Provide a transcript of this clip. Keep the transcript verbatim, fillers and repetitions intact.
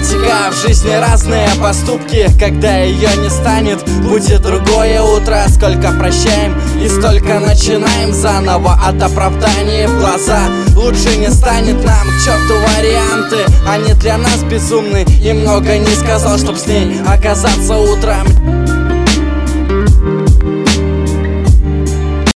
романтика, в жизни разные поступки. Когда ее не станет, будет другое утро. Сколько прощаем и столько начинаем заново. От оправданий в глаза лучше не станет нам. К черту варианты, они для нас безумны. И много не сказал, чтоб с ней оказаться утром.